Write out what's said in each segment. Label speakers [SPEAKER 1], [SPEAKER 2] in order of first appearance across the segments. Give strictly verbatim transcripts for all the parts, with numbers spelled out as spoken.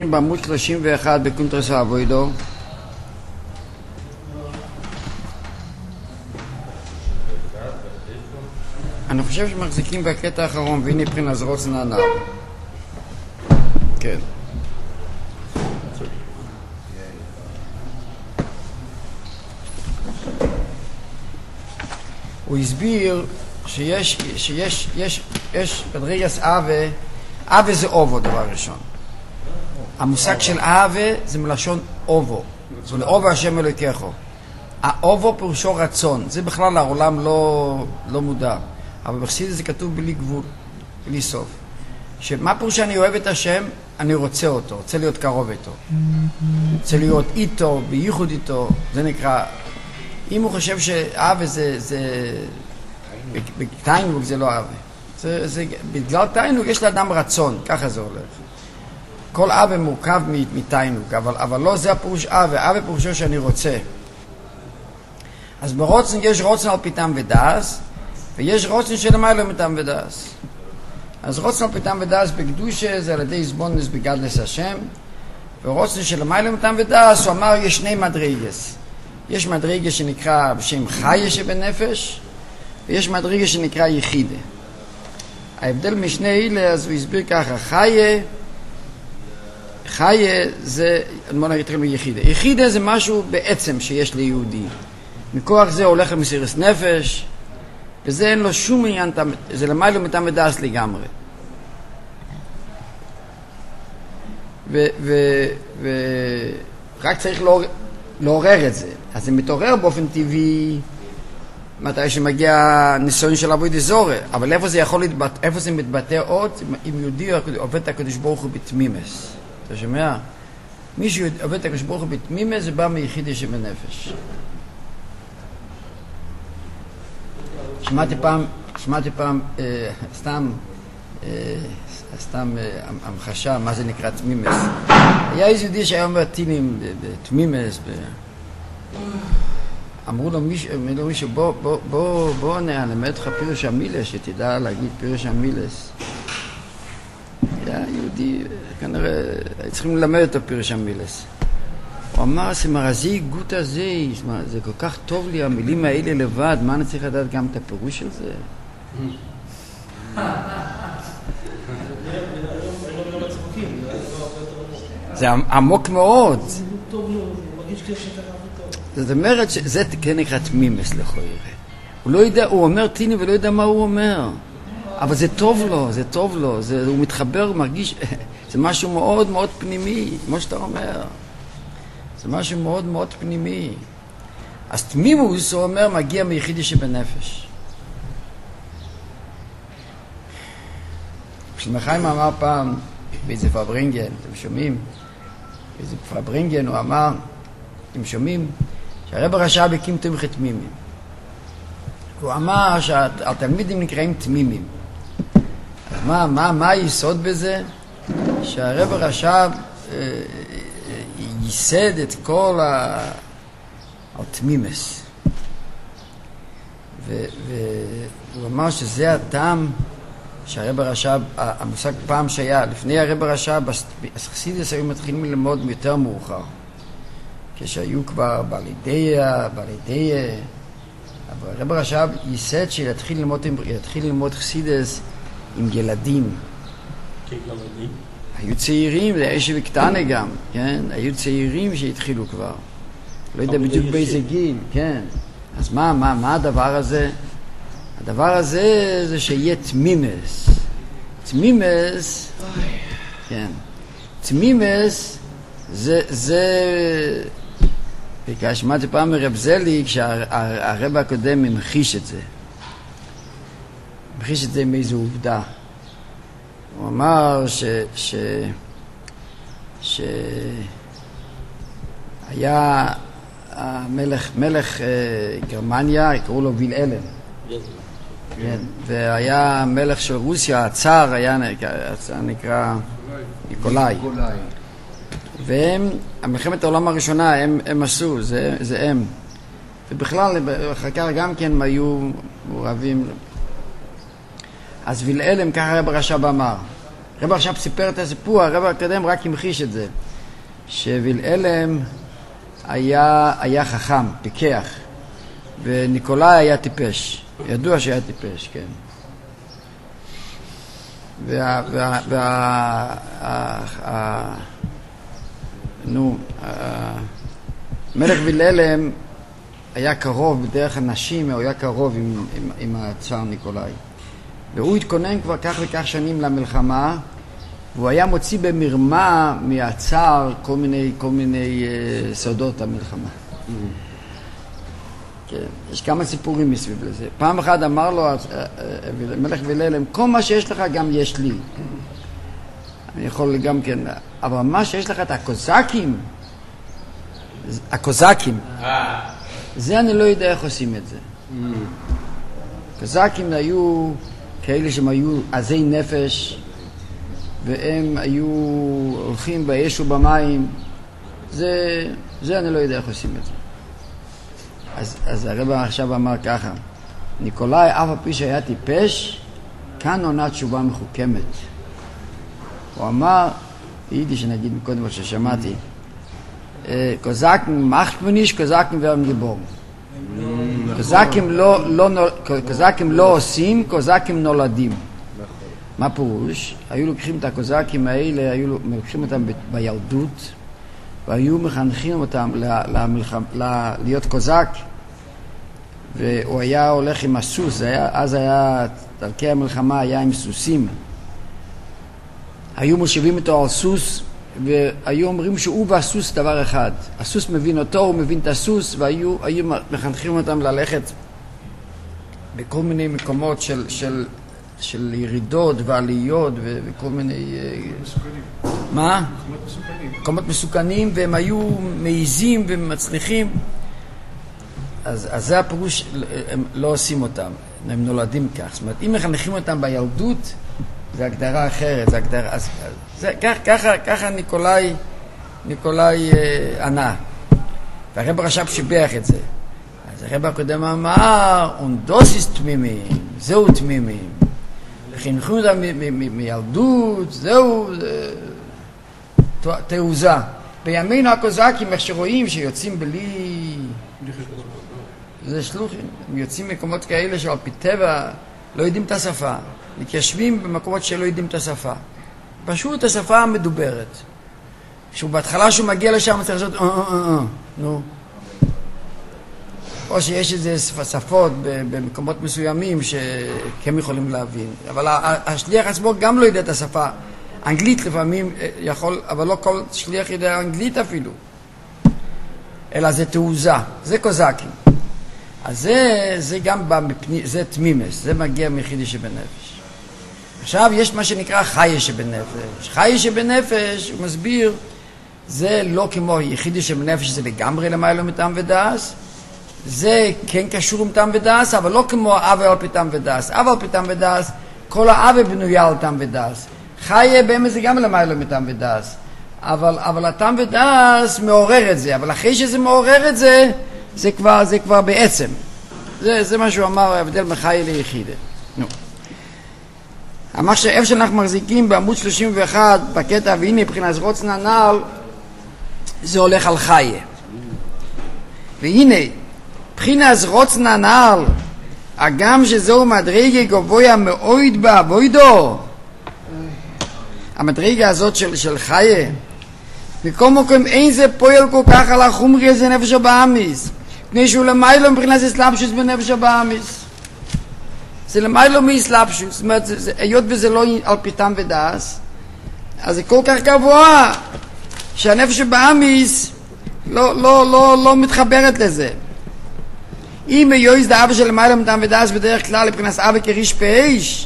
[SPEAKER 1] בעמוד שלושים ואחת בקונטרס אבוידו. אני חושב שמחזיקים בקטע האחרון, והנה מבחינת רוצן הנער. כן. הוא הסביר שיש, שיש, יש, יש בדרגס אהבה, אהבה זה אובו דבר ראשון. המושג של אהבה זה מלשון אובו. זה לאובו השם אלוקיכו. האובו פירושו רצון. זה בכלל העולם לא, לא מודע. אבל בחסידות זה כתוב בלי גבול, בלי סוף. שמה פירוש שאני אוהב את השם? אני רוצה אותו, רוצה להיות קרוב איתו. רוצה להיות איתו, בייחוד איתו. זה נקרא, אם הוא חושב שאהבה זה, זה, בתיינוג זה לא אהבה. זה, זה, בגלל תיינוג יש לאדם רצון, ככה זה הולך. כל אהבה מורכב מתיינוג, אבל, אבל לא זה הפירוש אהבה. אהבה פירושו שאני רוצה. אז ברוצן יש רוצן על פיתם ודאס, ויש רוצן שלמעלה מטעם ודאס. אז רוצן על פיתם ודאס בקדושה זה על ידי זבונס בגדלס השם, ורוצן שלמעלה מטעם ודאס הוא אמר יש שני מדרגס. יש מדרגה שנקרא בשם חיה שבנפש, ויש מדרגה שנקרא יחידה. ההבדל משני אלה, אז הוא הסביר ככה, חיה, חיה זה, בוא נגיד לכם יחידה. יחידה זה משהו בעצם שיש ליהודי. מכוח זה הולך למסירת נפש, וזה אין לו שום עניין, זה למעלה מטעם ודאס לגמרי. ורק צריך לעורר את זה. אז זה מתעורר באופן טבעי מתי שמגיע ניסיון של עבודה זרה, אבל איפה זה יכול להתבטא, איפה זה מתבטא עוד? אם יהודי עובד את הקדוש ברוך הוא בתמימס. אתה שומע? מישהו עובד את הקדוש ברוך הוא בתמימס, זה בא מיחידה שבנפש. שמעתי פעם, שמעתי פעם, אה, סתם, אה, סתם אה, המחשה, מה זה נקרא תמימס. היה איזה יהודי שהיה אומר טילים בתמימס, ב... אמרו לו מישהו, אמרו לו מישהו, בוא, בוא, בוא, בוא נלמד אותך פירוש המילס, שתדע להגיד פירוש המילס. היה יהודי, כנראה, צריכים ללמד את הפירוש המילס. הוא אמר, סמרזי גות הזה, זה כל כך טוב לי, המילים האלה לבד, מה אני צריך לדעת גם את הפירוש של זה? זה עמוק מאוד. זאת אומרת שזה כן נקרא תמימס לכאורה. הוא לא יודע, הוא אומר טיני ולא יודע מה הוא אומר. אבל זה טוב לו, זה טוב לו, זה, הוא מתחבר, הוא מרגיש, זה משהו מאוד מאוד פנימי, כמו שאתה אומר. זה משהו מאוד מאוד פנימי. אז תמימוס, הוא אומר, מגיע מיחידי שבנפש. כשמחיים אמר פעם, באיזה פברינגן, אתם שומעים? באיזה פברינגן הוא אמר, אתם שומעים? שהרב הרש"ב הקים תומכי תמימים. הוא אמר שהתלמידים נקראים תמימים. אז מה, מה, מה היסוד בזה? שהרב הרש"ב ייסד את כל התמימס. והוא אמר שזה הטעם שהרב הרש"ב, המושג פעם שהיה, לפני הרב הרש"ב, החסידות היו מתחילים ללמוד יותר מאוחר. כשהיו כבר בעלי דעה, בעלי דעה, אבל הרב הרש"ב ייסד שיתחיל ללמוד, יתחיל ללמוד חסידות עם ילדים. כילדים? היו צעירים, זה היה שבקטנה גם, כן? היו צעירים שהתחילו כבר. לא יודע בדיוק באיזה גיל, כן. אז מה, מה, מה הדבר הזה? הדבר הזה זה שיהיה תמימס. תמימס, כן. תמימס זה, זה, בגלל שמעתי פעם מרב זליג שהרב הקודם ממחיש את זה. ממחיש את זה מאיזו עובדה. הוא אמר ש... ש... ש... היה המלך, מלך אה, גרמניה, יקראו לו וילהלם. כן. והיה מלך של רוסיה, הצאר היה הצאר נקרא ניקולאי. והם, המלחמת העולם הראשונה, הם, הם עשו, זה, זה הם. ובכלל, אחר כך גם כן הם היו מעורבים. אז וילהלם, ככה הרב הרש"ב אמר, הרב עכשיו סיפר את הסיפור, הרב הקודם רק המחיש את זה, שווילהלם היה, היה חכם, פיקח, וניקולאי היה טיפש, ידוע שהיה טיפש, כן. וה... וה... וה... וה... נו, מלך וילהלם היה קרוב בדרך הנשים, הוא היה קרוב עם, עם, עם הצאר ניקולאי. והוא התכונן כבר כך וכך שנים למלחמה, והוא היה מוציא במרמה מהצאר כל מיני, כל מיני uh, סודות המלחמה. Mm. כן, יש כמה סיפורים מסביב לזה. פעם אחת אמר לו, uh, uh, מלך וילהלם, כל מה שיש לך גם יש לי. אני יכול גם כן, אבל מה שיש לך את הקוזקים, הקוזקים, זה אני לא יודע איך עושים את זה. הקוזקים היו כאלה שהם היו עזי נפש, והם היו הולכים באש ובמים, זה, זה אני לא יודע איך עושים את זה. אז, אז הרב עכשיו אמר ככה, ניקולאי אף על פי שהיה טיפש, כאן עונה תשובה מחוכמת. הוא אמר, ביידיש נגיד מקודם מה ששמעתי, קוזקים macht man nicht, קוזקים werden geboren. קוזקים לא, לא, קוזקים לא עושים, קוזקים נולדים. מה פירוש? היו לוקחים את הקוזקים האלה, היו לוקחים אותם בילדות, והיו מחנכים אותם למלחמה, להיות קוזק, והוא היה הולך עם הסוס, היה, אז היה, דרכי המלחמה היה עם סוסים. היו מושיבים אותו על סוס, והיו אומרים שהוא והסוס דבר אחד. הסוס מבין אותו, הוא מבין את הסוס, והיו היו מחנכים אותם ללכת בכל מיני מקומות של, של, של ירידות ועליות ו, וכל מיני... מסוכנים. מה? מקומות מסוכנים. מקומות מסוכנים, והם היו מעיזים ומצליחים. אז, אז זה הפירוש, הם לא עושים אותם, הם נולדים כך. זאת אומרת, אם מחנכים אותם בילדות, זה הגדרה אחרת, זה הגדרה... אז, זה, כך, ככה, ככה ניקולאי, ניקולאי אה, ענה. והרב הרש"ב שיבח את זה. אז הרב הקודם אמר, אונדוסיס תמימים, זהו תמימים. חינכו אותם מילדות, זהו זה, תעוזה. בימינו הקוזקים, איך שרואים שיוצאים בלי... זה שלוחים, הם יוצאים מקומות כאלה שעל פי טבע לא יודעים את השפה. מתיישבים במקומות שלא יודעים את השפה. פשוט השפה המדוברת. שהוא בהתחלה שהוא מגיע לשם צריך לעשות אה אה אה אה, נו. או שיש איזה שפות במקומות מסוימים שהם יכולים להבין. אבל השליח עצמו גם לא יודע את השפה. אנגלית לפעמים יכול, אבל לא כל שליח יודע אנגלית אפילו. אלא זה תעוזה, זה קוזקים. אז זה, זה גם בא מפני, זה תמימס, זה מגיע מיחידי שבנפש. עכשיו יש מה שנקרא חיה שבנפש. חיה שבנפש, הוא מסביר, זה לא כמו יחידי שבנפש, זה לגמרי למעלה מטעם ודאס. זה כן קשור עם טעם ודאס, אבל לא כמו אב על פי טעם ודאס. אב על פי טעם ודאס, כל האב בנויה על טעם ודאס. חיה באמת זה גם למעלה מטעם ודאס. אבל, אבל הטעם ודאס מעורר את זה. אבל אחרי שזה מעורר את זה, זה כבר, זה כבר בעצם. זה, זה מה שהוא אמר, ההבדל מחיה ליחידה. נו. אמר שאיפה שאנחנו מחזיקים בעמוד שלושים ואחת, בקטע, והנה מבחינת רוצנה נעל, זה הולך על חיה. והנה, מבחינת רוצנה נעל, הגם שזהו מדרגה גבוה מאוד בעבודו, המדרגה הזאת של, של חיה, בכל מקום אין זה פועל כל כך על החומרי הזה נפש הבאמיס, פני שהוא למיילו מבחינת אסלאפשוס בנפש הבאמיס. זה למיילו מאסלאפשוס, זאת אומרת, היות וזה לא על פיתם ודאס, אז זה כל כך גבוה, שהנפש הבאמיס לא, לא, לא, לא מתחברת לזה. אם היועז דאבא של למיילו מתם ודאס בדרך כלל לבחינת אבא כריש פעיש,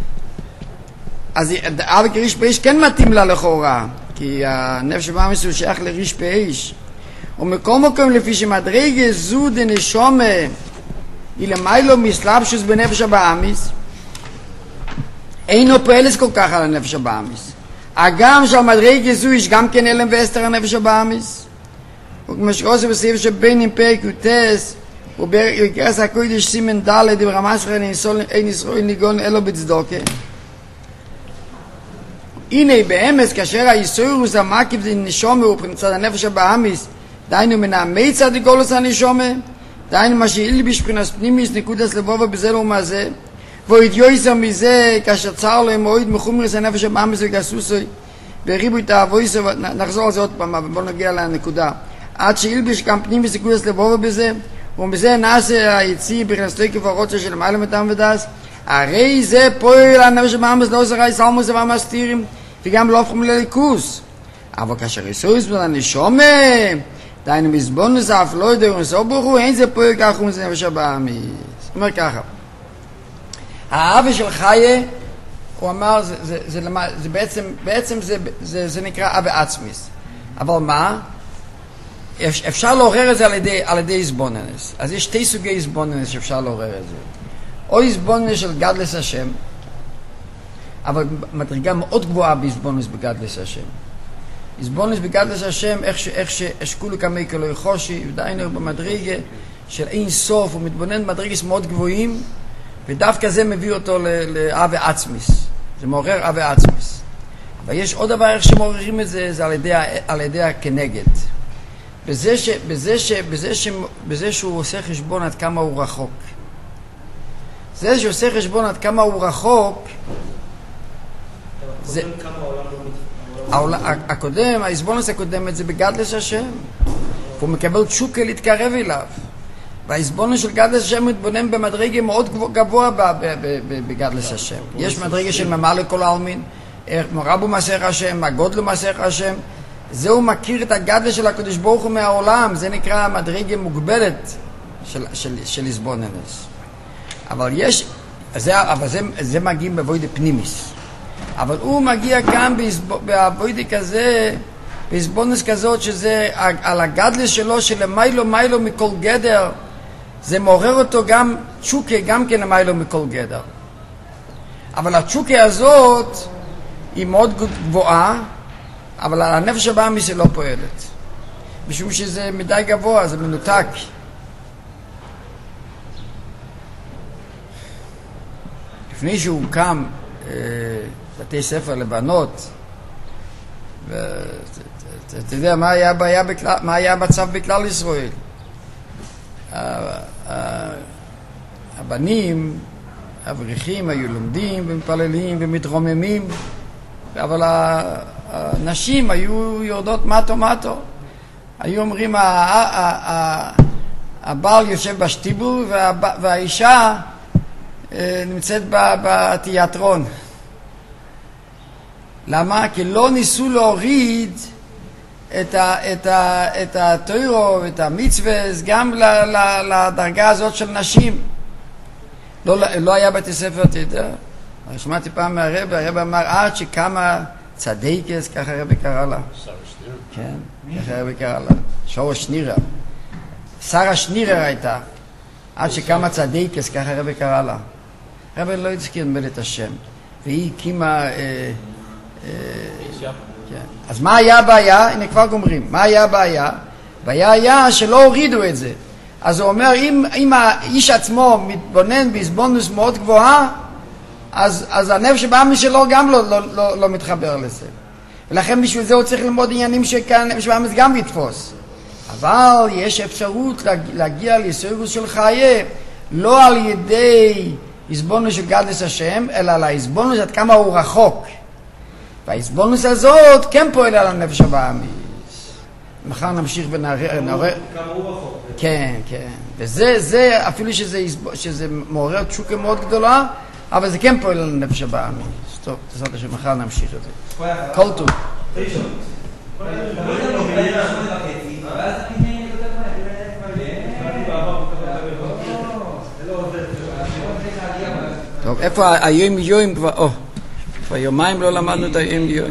[SPEAKER 1] אז אבא כריש פעיש כן מתאים לה לכאורה, כי הנפש הבאמיס הוא שייך לריש פעיש. ומכל מקום לפי שמדרגה זו דנשומה היא למיילו מסלבשוס בנפש הבאמיס, אינו פועלת כל כך על הנפש הבאמיס. הגם שהמדרגה זו יש גם כן אלם ואסתר הנפש הבאמיס. וכמו שעושה בסעיף שבין עם פרק יוטס ובגרס הקודש סימן ד' ברמס חן אין ישראל ניגון אלו בצדוקה. הנה באמץ כאשר היסוירוס המקיף זה נשומה ובמצד הנפש הבאמיס דיינו מן המיצה דגולוס הנשומה דיינו מה שאילביש מבחינת פנימיס נקודס לבובה בזה לא מה זה והתיועסר מזה כאשר צר לו מועיד מחומרס הנפש הבאמיס וגסוסוי וריבו את האבויסו נחזור על זה עוד פעם אבל בואו נגיע לנקודה עד שאילביש גם פנימיס נקודס לבובה בזה ומזה נעשה היציא בכנסתוי כפרוצה של מעלה מתם ודס הרי זה פועל הנפש הבאמיס לא זרעי סלמוס והמסתירים וגם לא הופכים לליכוס אבל כאשר יסויס בן הנשומה דיינו מזבונס אף לא יודע ונסעו ברוך אין זה פועל כך וזה נפש הבאמיס אומר ככה האהבה של חיה הוא אמר זה, זה, זה, זה, זה בעצם, בעצם זה, זה, זה נקרא אהבה עצמיס אבל מה? אפשר לעורר את זה על ידי, על ידי איזבוננס אז יש שתי סוגי איזבוננס שאפשר לעורר את זה או איזבוננס של גדלס השם אבל מדרגה מאוד גבוהה באיזבוננס בגדלס השם איזבוננס בגדלס השם איך, ש, איך שאשכולו כמי כלא יחושי ודיינו במדרגה של אין סוף הוא מתבונן במדרגס מאוד גבוהים ודווקא זה מביא אותו לאהבה עצמיס זה מעורר אהבה עצמיס אבל יש עוד דבר איך שמעוררים את זה זה על ידי, על ידי הכנגד בזה, ש, בזה, ש, בזה, ש, בזה שהוא עושה חשבון עד כמה הוא רחוק זה שהוא עושה חשבון עד כמה הוא רחוק זה הקודם, האיזבונס הקודמת זה בגדלס השם והוא מקבל תשוקה להתקרב אליו והאיזבונס של גדלס השם מתבונן במדרגה מאוד גבוה בגדלס השם יש מדרגה של ממלא כל העלמין רבו מסך השם, הגודלו מסך השם זהו מכיר את הגדלס של הקדוש ברוך הוא מהעולם זה נקרא מדרגה מוגבלת של, של, של איזבונס אבל יש זה, אבל זה, זה מגיע בבוידה פנימיס אבל הוא מגיע גם בעבוידה כזה באיזבונס כזאת שזה על הגדלס שלו שלמיילו מיילו מכל גדר זה מעורר אותו גם תשוקה גם כן למיילו מכל גדר אבל התשוקה הזאת היא מאוד גבוהה אבל על הנפש הבאמיס היא לא פועלת משום שזה מדי גבוה זה מנותק לפני שהוא קם אה, בתי ספר לבנות ואתה יודע מה היה, היה, בכלל, מה היה המצב בכלל ישראל הבנים האברכים היו לומדים ומתפללים ומתרוממים אבל הנשים היו יורדות מטו מטו היו אומרים הבעל יושב בשטיבול והאישה נמצאת בתיאטרון למה? כי לא ניסו להוריד את ה, את ה, את התוירו ואת המצווה גם ל, ל, לדרגה הזאת של נשים לא, לא היה בתי ספר אתה יודע שמעתי פעם מהרבא הרבא אמר עד שכמה צדיקס ככה הרבא קרא לה כן, ככה הרבא קרא לה שור שנירה שרה שנירה הייתה עד שכמה צדיקס ככה הרבא קרא לה הרבא לא הזכיר נמל את השם והיא הקימה אה, אה, כן. אז מה היה הבעיה? הנה כבר גומרים מה היה הבעיה? הבעיה היה שלא הורידו את זה אז הוא אומר אם, אם האיש עצמו מתבונן באיזבונוס מאוד גבוהה אז, אז הנפש הבאמיס שלו גם לא, לא, לא, לא מתחבר לזה ולכן בשביל זה הוא צריך ללמוד עניינים שכאן הנפש הבאמיס גם יתפוס אבל יש אפשרות להגיע ליסוירוס של חיה לא על ידי איזבונוס של גדלס השם אלא על האיזבונוס עד כמה הוא רחוק והאיזבונוס הזאת כן פועל על הנפש הבאמיס מחר נמשיך ונראה
[SPEAKER 2] כמה הוא רחוק
[SPEAKER 1] כן, כן וזה זה, אפילו שזה, שזה מעורר תשוקה מאוד גדולה אבל זה כן פועל על הנפש הבאמיס טוב, תעשת שמחר נמשיך את זה כל טוב טוב, איפה היום יום כבר, או, כבר יומיים לא למדנו את היום יום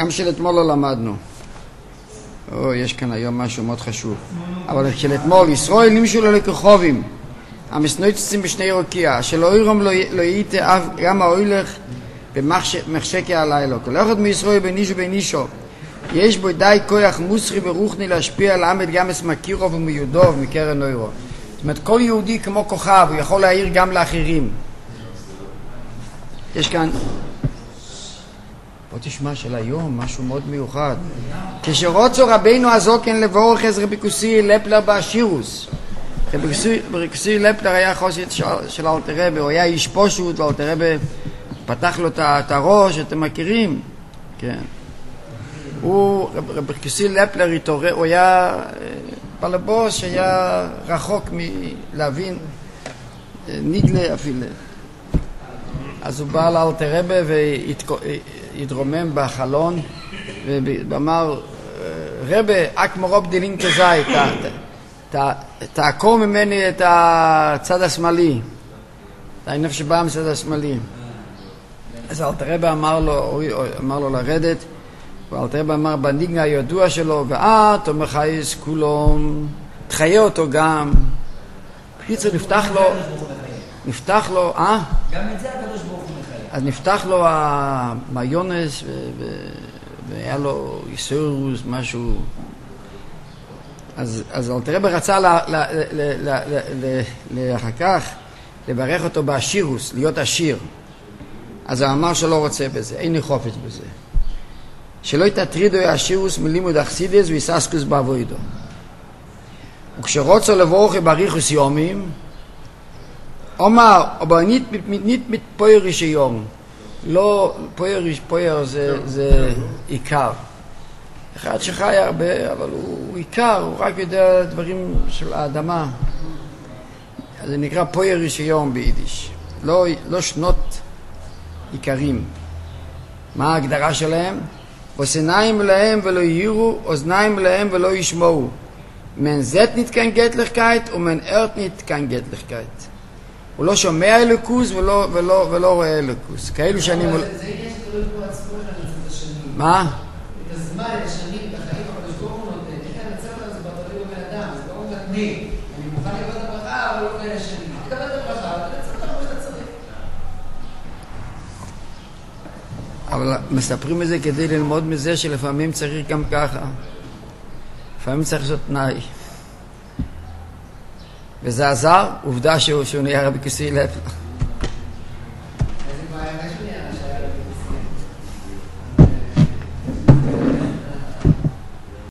[SPEAKER 1] גם של אתמול לא למדנו. או, יש כאן היום משהו מאוד חשוב. אבל של אתמול, ישראל נמשו לו לכוכבים, המסנויצצים בשני רוקיע, שלא ירום לא ייתה גם ההולך במחשקי הלילה. כל אחד מישראל בנישו בנישו, יש בו די כוח מוסרי ורוחני להשפיע על עמד גם מסמקירו ומיודו ומקרן נוירו. זאת אומרת, כל יהודי כמו כוכב, הוא יכול להעיר גם לאחרים. יש כאן, בוא תשמע של היום, משהו מאוד מיוחד. כשרוצו רבינו הזוקן לבורך אז רבי כוסי לפלר באשירוס. רבי כוסי לפלר היה חוסית של אלתר רבי, הוא היה איש פשוט, ואלתר רבי פתח לו את הראש, אתם מכירים? כן. הוא, רבי כוסי לפלר התעורר, הוא היה בלבוס שהיה רחוק מלהבין, ניגלה אפילו. אז הוא בא לאלתר רבי והתרומם בחלון ואמר, רבי, אק מרוב דילין כזי, תעקור ממני את הצד השמאלי, את הנפש שבא מצד השמאלי. אז אלתר רבי אמר לו, אמר לו לרדת, ואלתר רבי אמר בניגנה הידוע שלו, ואת אומר חייס כולום, תחיה אותו גם. בקיצור נפתח לו, נפתח לו, אה?
[SPEAKER 2] גם את זה הקדוש ברוך הוא מחייב.
[SPEAKER 1] אז נפתח לו המיונס והיה לו איסורוס, משהו. אז אלתר רבי רצה לאחר כך לברך אותו באשירוס, להיות עשיר. אז הוא אמר שלא רוצה בזה, אין לי חופץ בזה. שלא יתטרידו השירוס מלימוד אכסידס ויססקוס בעבודו. וכשרוצו לבורך בריחוס יומים, אומר, אבל נית מתפויר שיום. לא, פויר, פויר זה, זה עיקר. אחד שחי הרבה, אבל הוא עיקר, הוא רק יודע דברים של האדמה. אז זה נקרא פויר שיום ביידיש. לא, לא שנות עיקרים. מה ההגדרה שלהם? אוזניים להם ולא יראו, אוזניים להם ולא ישמעו. מן זאת נתקן גטליכקייט ומן ארת נתקן גטליכקייט. הוא לא שומע אלוקוס ולא, ולא, ולא רואה אלוקוס. כאלו שאני מול...
[SPEAKER 2] זה עניין שתלוי פה עצמו אחד לצד השני.
[SPEAKER 1] מה?
[SPEAKER 2] את הזמן, את השנים, את החיים, הקדוש ברוך הוא נותן. איך אני מצא אותם, זה בתלוי בבן אדם. זה לא אומר אני. אני מוכן לקבל את הברכה, אבל לא כאלה שנים. תקבל את הברכה, אבל תצא אותם כמו שאתה צריך.
[SPEAKER 1] אבל מספרים את זה כדי ללמוד מזה שלפעמים צריך גם ככה. לפעמים צריך לעשות תנאי. וזה עזר, עובדה שהוא, שהוא נהיה רבי כוסי לפלר.
[SPEAKER 2] איזה בעיה, מה שהוא נהיה?